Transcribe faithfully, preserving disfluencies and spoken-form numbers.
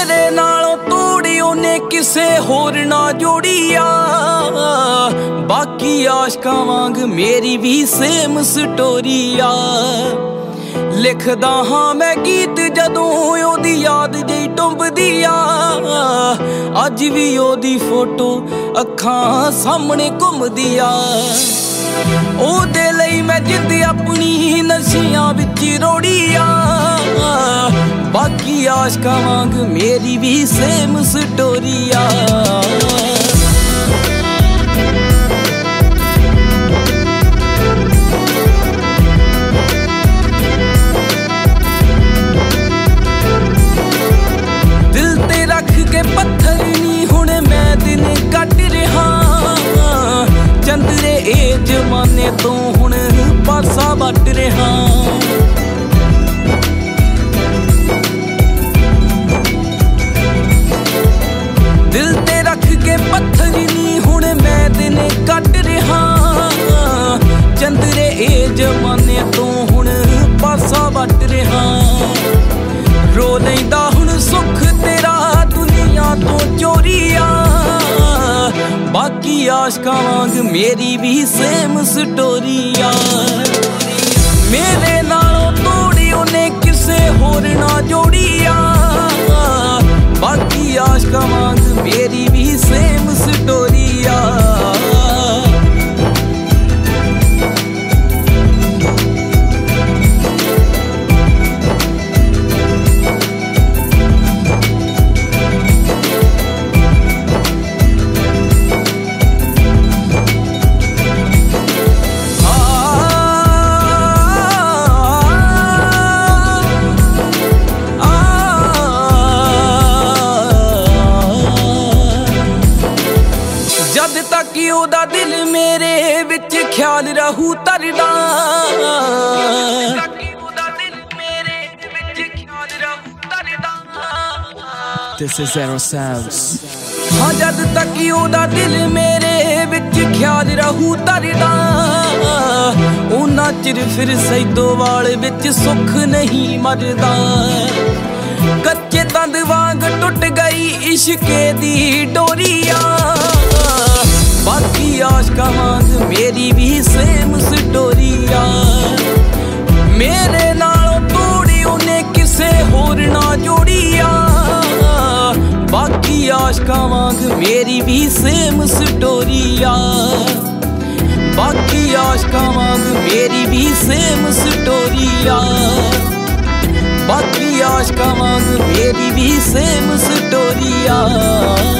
मेरे नालों तोड़ी ओने किसे होर ना जोड़ी आ। बाकी आशकां वांग मेरी भी सेम स्टोरी आ। लिखदा हाँ मैं गीत जदों ओदी याद जही टुंबदी आ। अज भी ओदी फोटो अखां सामने घुमदी आ। ओदे लई मैं जिंद अपनी नशियां विच रोड़ी आ। बाकी आशकां वांग मेरी भी सेम स्टोरी आ। पत्थर नी हुण मैं दिन कट रहा। चंदरे ए जमाने तो हुण पासा वट रहा। दिल ते रख के पत्थर नी हुण मैं दिन कट रहा। चंदरे ए जमाने तो हुण पासा वट रहा। रो लैंदा हुण सुख तेरा तो चोरी आ। बाकी आशकां वांग मेरी भी सेम स्टोरी आ। मेरे नालों तोड़ी ओने किसे होर ना जोड़ी आ। बाकी आशकां वांग मेरी भी सेम स्टोरी आ। जद तक ओदा दिल मेरे विच ख्याल रहू तरदा। This is Zero Sounds. हाँ जद तक ओदा दिल मेरे विच ख्याल रहू तरदा। उन्ना चिर फिर सैदोवाल विच सुख नहीं मरदा। कच्चे तंद वांग टुट गई इश्के दी डोरिया। बाकी आशकां वांग मेरी भी सेम स्टोरी आ। मेरे नालों तोड़ी ओने किसे होर ना जोड़ी आ। बाकी आशकां वांग मेरी भी सेम स्टोरी आ। बाकी आशकां वांग मेरी भी सेम स्टोरी आ। बाकी आशकां वांग मेरी भी सेम स्टोरी आ।